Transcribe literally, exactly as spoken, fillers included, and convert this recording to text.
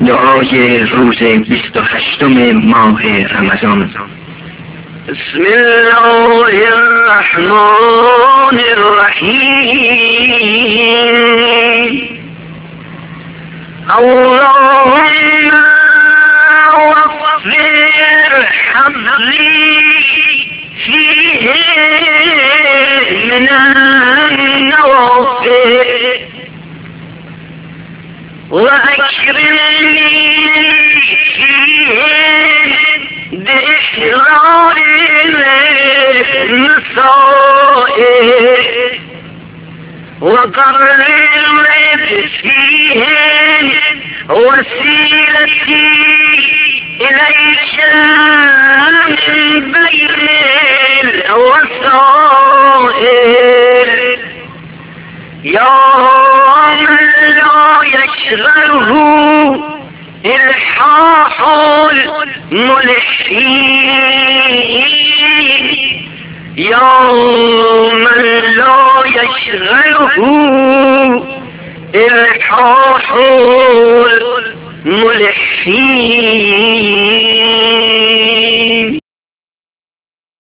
دعای روز بیست و هشتم ماه رمضان. بسم الله الرحمن الرحیم. اللهم وفر حظي فيه من النوافل وأكرمني فيه بإحرار المصائب وقرب فيه وسيلتي إليك من بين الوسائل يا من لا يشغله إلحاح الملحين يا من لا يشغله إلحاح الملحين